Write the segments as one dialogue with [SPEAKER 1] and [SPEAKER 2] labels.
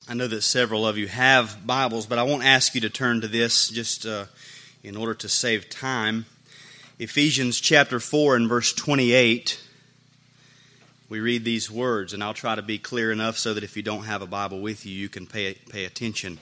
[SPEAKER 1] I know that several of you have Bibles, but I won't ask you to turn to this just in order to save time. Ephesians chapter 4 and verse 28, we read these words, and I'll try to be clear enough so that if you don't have a Bible with you, you can pay attention.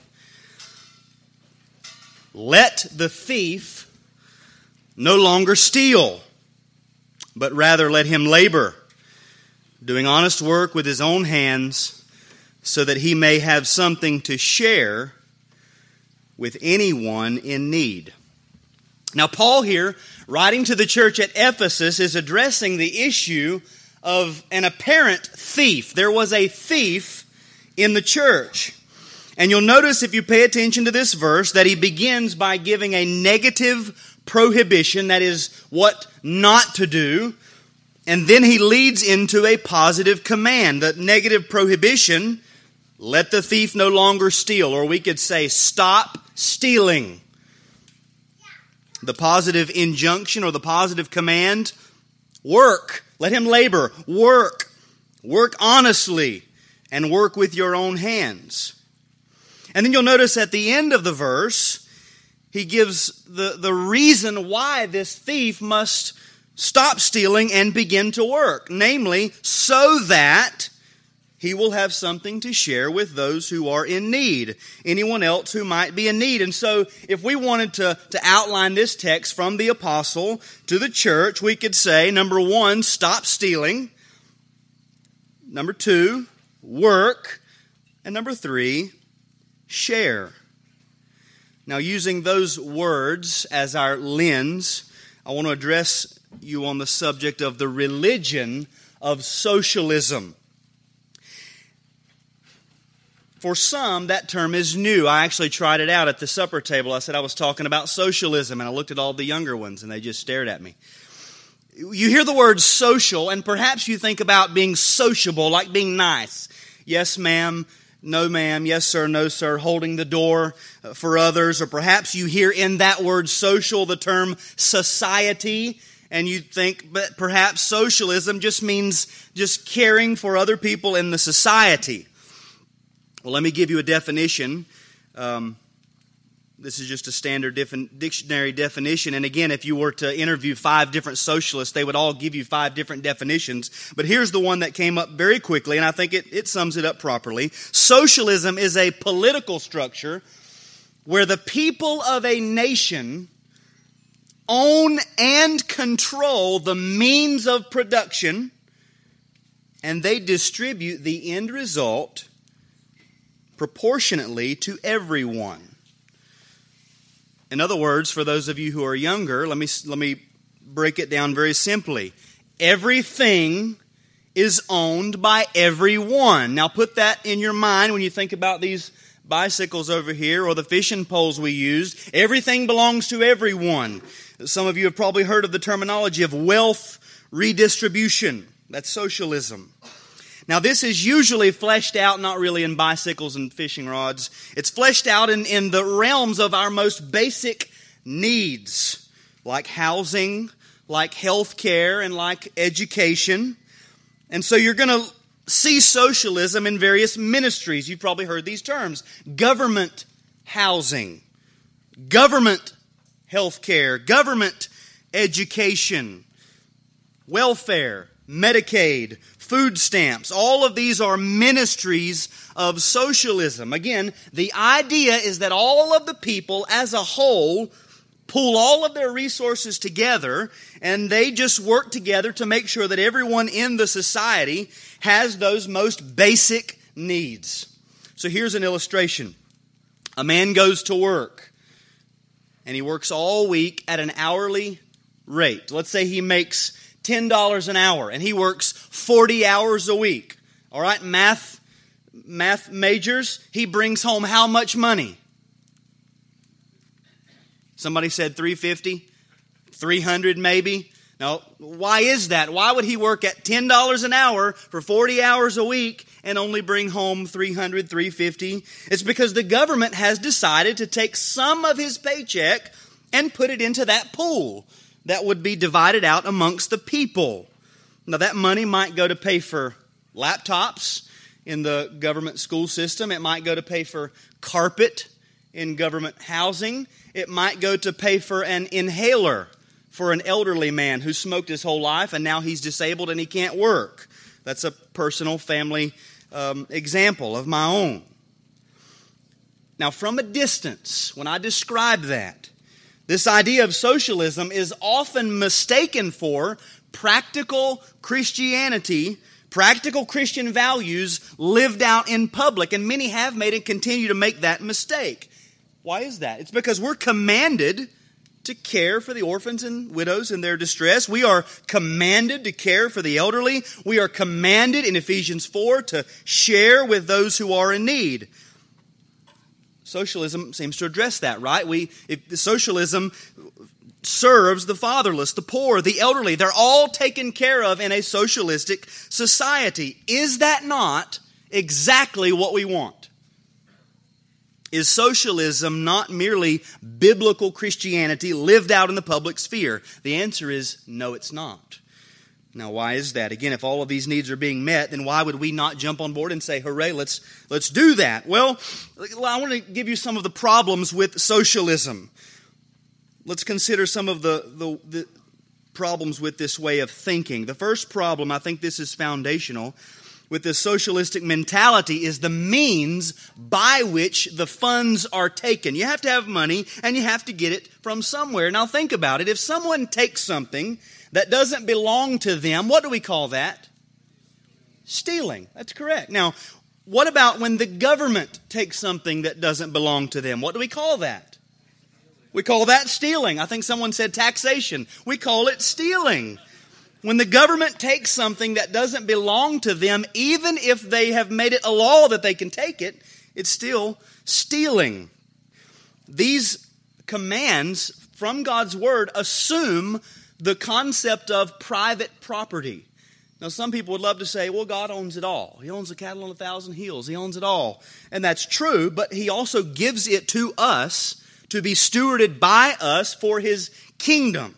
[SPEAKER 1] Let the thief no longer steal, but rather let him labor, doing honest work with his own hands, so that he may have something to share with anyone in need. Now, Paul here, writing to the church at Ephesus, is addressing the issue of an apparent thief. There was a thief in the church. And you'll notice, if you pay attention to this verse, that he begins by giving a negative prohibition, that is, what not to do. And then he leads into a positive command. The negative prohibition, let the thief no longer steal, or we could say, stop stealing. The positive injunction or the positive command, work. Let him labor. Work. Work honestly and work with your own hands. And then you'll notice at the end of the verse, he gives the reason why this thief must stop stealing and begin to work. Namely, so that he will have something to share with those who are in need, anyone else who might be in need. And so if we wanted to outline this text from the apostle to the church, we could say, number one, stop stealing. Number two, work. And number three, share. Now, using those words as our lens, I want to address you on the subject of the religion of socialism. For some, that term is new. I actually tried it out at the supper table. I said I was talking about socialism, and I looked at all the younger ones, and they just stared at me. You hear the word social, and perhaps you think about being sociable, like being nice. Yes, ma'am. No, ma'am. Yes, sir. No, sir. Holding the door for others. Or perhaps you hear in that word social the term society, and you think but perhaps socialism just means just caring for other people in the society. Well, let me give you a definition. This is just a standard dictionary definition. And again, if you were to interview 5 different socialists, they would all give you 5 different definitions. But here's the one that came up very quickly, and I think it sums it up properly. Socialism is a political structure where the people of a nation own and control the means of production, and they distribute the end result proportionately to everyone. In other words, for those of you who are younger, let me break it down very simply. Everything is owned by everyone. Now put that in your mind when you think about these bicycles over here or the fishing poles we used. Everything belongs to everyone. Some of you have probably heard of the terminology of wealth redistribution. That's socialism. Now, this is usually fleshed out, not really in bicycles and fishing rods. It's fleshed out in the realms of our most basic needs, like housing, like health care, and like education. And so you're going to see socialism in various ministries. You've probably heard these terms. Government housing, government health care, government education, welfare, Medicaid, food stamps. All of these are ministries of socialism. Again, the idea is that all of the people as a whole pool all of their resources together, and they just work together to make sure that everyone in the society has those most basic needs. So here's an illustration. A man goes to work, and he works all week at an hourly rate. Let's say he makes $10 an hour, and he works 40 hours a week. All right, math majors, he brings home how much money? Somebody said $350, $300 maybe. Now, why is that? Why would he work at $10 an hour for 40 hours a week and only bring home $300, $350? It's because the government has decided to take some of his paycheck and put it into that pool that would be divided out amongst the people. Now, that money might go to pay for laptops. in the government school system. It might go to pay for carpet in government housing. It might go to pay for an inhaler for an elderly man who smoked his whole life and now he's disabled and he can't work. That's a personal family example of my own. Now, from a distance, when I describe that, this idea of socialism is often mistaken for practical Christianity, practical Christian values lived out in public, and many have made and continue to make that mistake. Why is that? It's because we're commanded to care for the orphans and widows in their distress. We are commanded to care for the elderly. We are commanded in Ephesians 4 to share with those who are in need. Socialism seems to address that, right? Socialism serves the fatherless, the poor, the elderly. They're all taken care of in a socialistic society. Is that not exactly what we want? Is socialism not merely biblical Christianity lived out in the public sphere? The answer is no, it's not. Now, why is that? Again, if all of these needs are being met, then why would we not jump on board and say, hooray, let's do that? Well, I want to give you some of the problems with socialism. Let's consider some of the problems with this way of thinking. The first problem, I think this is foundational, with this socialistic mentality is the means by which the funds are taken. You have to have money and you have to get it from somewhere. Now think about it. If someone takes something that doesn't belong to them, what do we call that? Stealing. That's correct. Now, what about when the government takes something that doesn't belong to them? What do we call that? We call that stealing. I think someone said taxation. We call it stealing. When the government takes something that doesn't belong to them, even if they have made it a law that they can take it, it's still stealing. These commands from God's Word assume the concept of private property. Now, some people would love to say, well, God owns it all. He owns the cattle on 1,000 hills. He owns it all. And that's true, but He also gives it to us to be stewarded by us for His kingdom.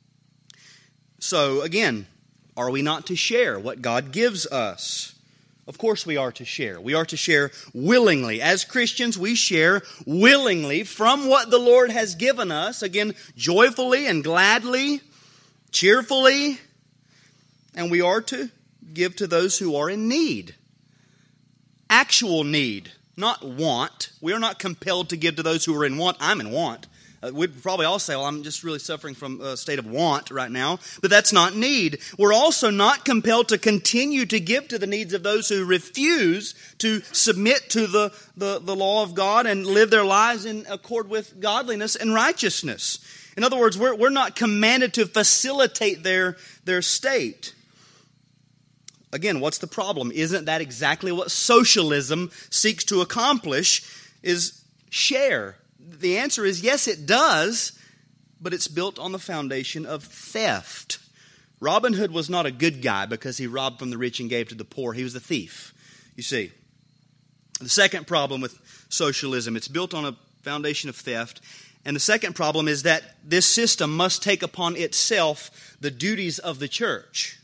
[SPEAKER 1] So, again, are we not to share what God gives us? Of course we are to share. We are to share willingly. As Christians, we share willingly from what the Lord has given us. Again, joyfully and gladly, cheerfully. And we are to give to those who are in need. Actual need, not want. We are not compelled to give to those who are in want. I'm in want. We'd probably all say, well, I'm just really suffering from a state of want right now. But that's not need. We're also not compelled to continue to give to the needs of those who refuse to submit to the law of God and live their lives in accord with godliness and righteousness. In other words, we're not commanded to facilitate their state. Again, what's the problem? Isn't that exactly what socialism seeks to accomplish, is share? The answer is yes, it does, but it's built on the foundation of theft. Robin Hood was not a good guy because he robbed from the rich and gave to the poor. He was a thief, you see. The second problem with socialism, it's built on a foundation of theft. And the second problem is that this system must take upon itself the duties of the church.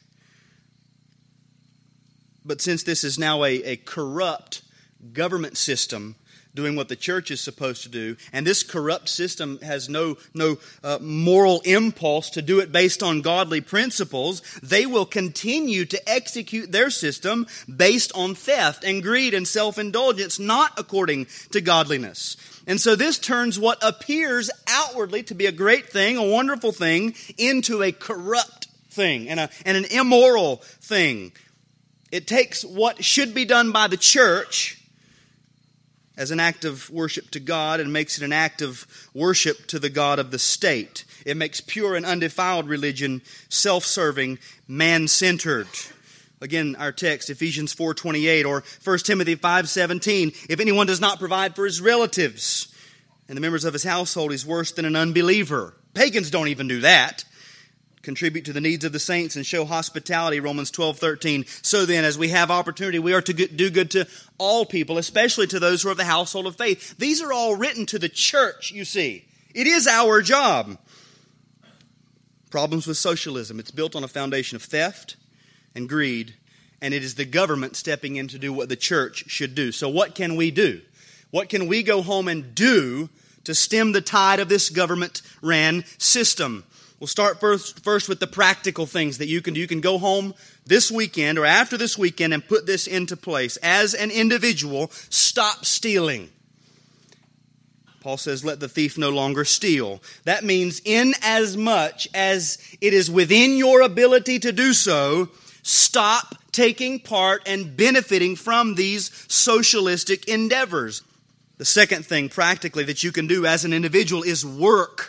[SPEAKER 1] But since this is now a corrupt government system doing what the church is supposed to do, and this corrupt system has no moral impulse to do it based on godly principles, they will continue to execute their system based on theft and greed and self-indulgence, not according to godliness. And so this turns what appears outwardly to be a great thing, a wonderful thing, into a corrupt thing and an immoral thing. It takes what should be done by the church as an act of worship to God and makes it an act of worship to the God of the state. It makes pure and undefiled religion self-serving, man-centered. Again, our text, Ephesians 4:28 or 1 Timothy 5:17. If anyone does not provide for his relatives and the members of his household, he's worse than an unbeliever. Pagans don't even do that. Contribute to the needs of the saints and show hospitality, Romans 12:13. So then, as we have opportunity, we are to do good to all people, especially to those who are of the household of faith. These are all written to the church, you see. It is our job. Problems with socialism. It's built on a foundation of theft and greed and it is the government stepping in to do what the church should do. So what can we do? What can we go home and do to stem the tide of this government-ran system? We'll start first with the practical things that you can do. You can go home this weekend or after this weekend and put this into place. As an individual, stop stealing. Paul says, let the thief no longer steal. That means in as much as it is within your ability to do so, stop taking part and benefiting from these socialistic endeavors. The second thing practically that you can do as an individual is work.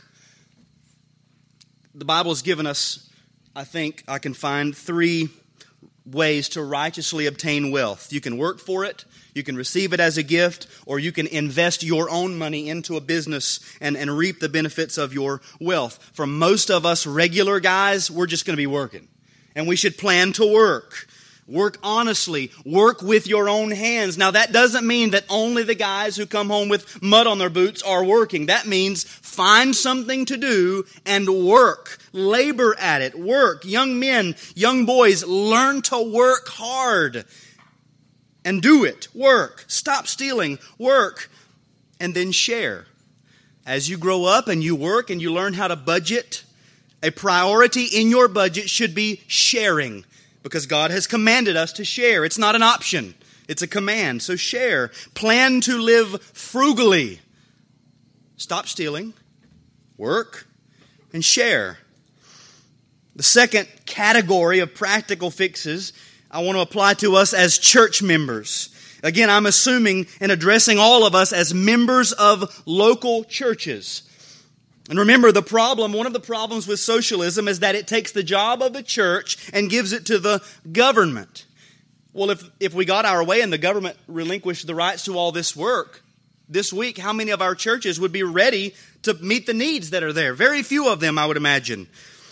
[SPEAKER 1] The Bible has given us, I think I can find 3 ways to righteously obtain wealth. You can work for it, you can receive it as a gift, or you can invest your own money into a business and reap the benefits of your wealth. For most of us regular guys, we're just going to be working. And we should plan to work. Work honestly. Work with your own hands. Now that doesn't mean that only the guys who come home with mud on their boots are working. That means find something to do and work. Labor at it. Work. Young men, young boys, learn to work hard. And do it. Work. Stop stealing. Work. And then share. As you grow up and you work and you learn how to budget, a priority in your budget should be sharing. Because God has commanded us to share. It's not an option. It's a command. So share. Plan to live frugally. Stop stealing. Work. And share. The second category of practical fixes I want to apply to us as church members. Again, I'm assuming and addressing all of us as members of local churches. And remember, one of the problems with socialism is that it takes the job of the church and gives it to the government. Well, if we got our way and the government relinquished the rights to all this work, this week, how many of our churches would be ready to meet the needs that are there? Very few of them, I would imagine.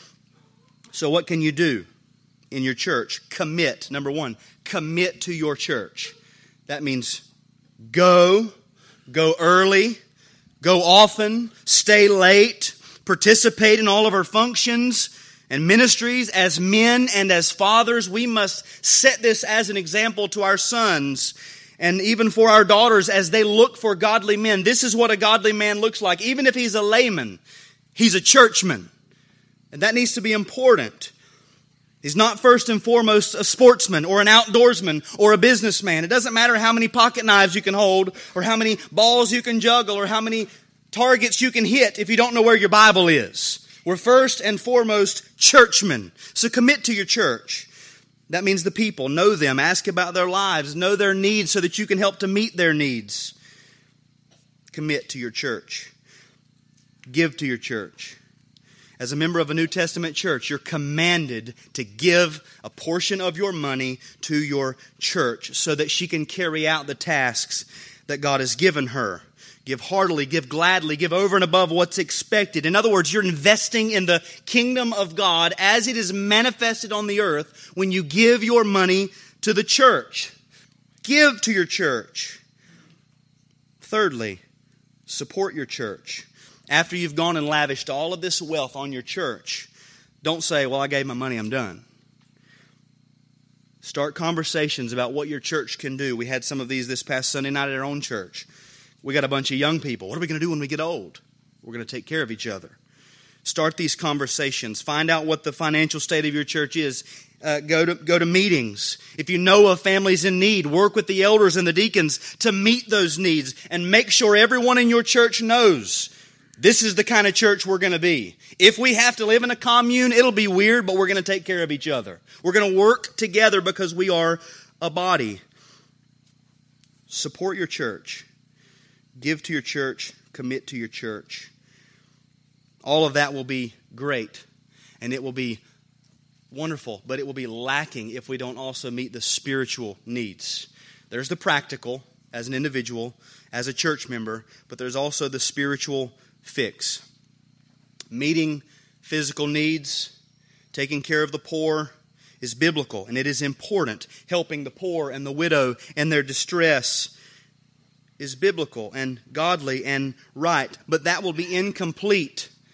[SPEAKER 1] So what can you do in your church? Commit. Number 1, commit to your church. That means go early, go often, stay late, participate in all of our functions and ministries. As men and as fathers, we must set this as an example to our sons and even for our daughters as they look for godly men. This is what a godly man looks like. Even if he's a layman, he's a churchman. And that needs to be important. He's not first and foremost a sportsman or an outdoorsman or a businessman. It doesn't matter how many pocket knives you can hold or how many balls you can juggle or how many targets you can hit if you don't know where your Bible is. We're first and foremost churchmen. So commit to your church. That means the people. Know them. Ask about their lives. Know their needs so that you can help to meet their needs. Commit to your church. Give to your church. As a member of a New Testament church, you're commanded to give a portion of your money to your church so that she can carry out the tasks that God has given her. Give heartily, give gladly, give over and above what's expected. In other words, you're investing in the kingdom of God as it is manifested on the earth when you give your money to the church. Give to your church. Thirdly, support your church. After you've gone and lavished all of this wealth on your church, don't say, well, I gave my money, I'm done. Start conversations about what your church can do. We had some of these this past Sunday night at our own church. We got a bunch of young people. What are we going to do when we get old? We're going to take care of each other. Start these conversations. Find out what the financial state of your church is. Go to meetings. If you know of families in need, work with the elders and the deacons to meet those needs and make sure everyone in your church knows this is the kind of church we're going to be. If we have to live in a commune, it'll be weird, but we're going to take care of each other. We're going to work together because we are a body. Support your church. Give to your church. Commit to your church. All of that will be great, and it will be wonderful, but it will be lacking if we don't also meet the spiritual needs. There's the practical as an individual, as a church member, but there's also the spiritual fix. Meeting physical needs, taking care of the poor is biblical, and it is important. Helping the poor and the widow in their distress is biblical and godly and right, but that will be incomplete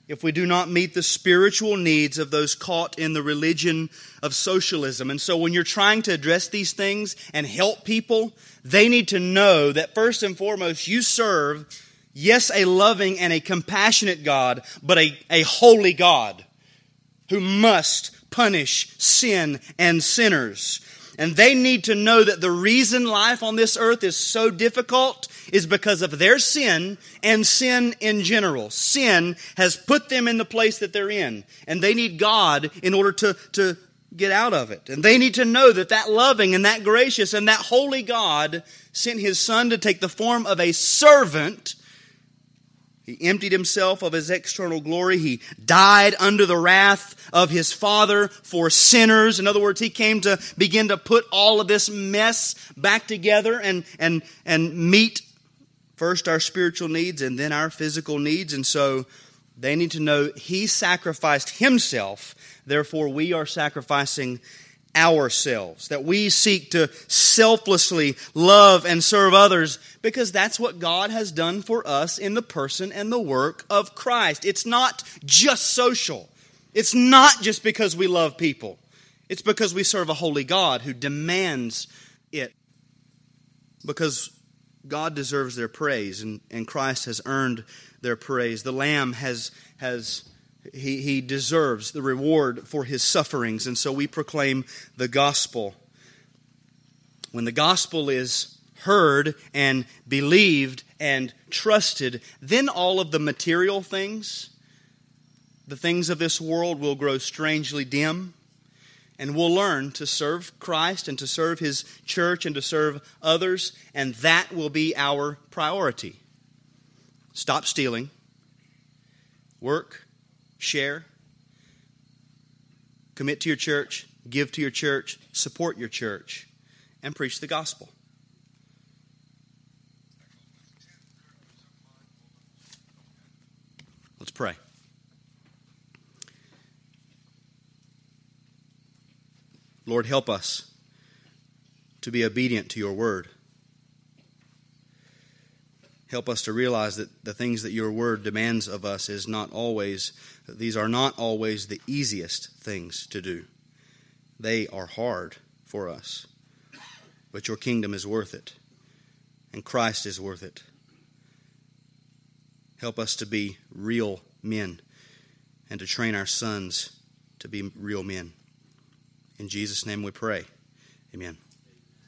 [SPEAKER 1] if we do not meet the spiritual needs of those caught in the religion of socialism. And so when you're trying to address these things and help people, they need to know that first and foremost you serve, yes, a loving and a compassionate God, but a holy God who must punish sin and sinners. And they need to know that the reason life on this earth is so difficult is because of their sin and sin in general. Sin has put them in the place that they're in. And they need God in order to get out of it. And they need to know that that loving and that gracious and that holy God sent His Son to take the form of a servant. He emptied Himself of His external glory. He died under the wrath of His Father for sinners. In other words, He came to begin to put all of this mess back together and meet first our spiritual needs and then our physical needs. And so they need to know He sacrificed Himself. Therefore, we are sacrificing ourselves, that we seek to selflessly love and serve others because that's what God has done for us in the person and the work of Christ. It's not just social. It's not just because we love people. It's because we serve a holy God who demands it. Because God deserves their praise and Christ has earned their praise. The Lamb He deserves the reward for His sufferings. And so we proclaim the gospel. When the gospel is heard and believed and trusted, then all of the material things, the things of this world, will grow strangely dim. And we'll learn to serve Christ and to serve His church and to serve others. And that will be our priority. Stop stealing. Work. Share, commit to your church, give to your church, support your church, and preach the gospel. Let's pray. Lord, help us to be obedient to your word. Help us to realize that the things that your word demands of us these are not always the easiest things to do. They are hard for us. But your kingdom is worth it. And Christ is worth it. Help us to be real men and to train our sons to be real men. In Jesus' name we pray. Amen.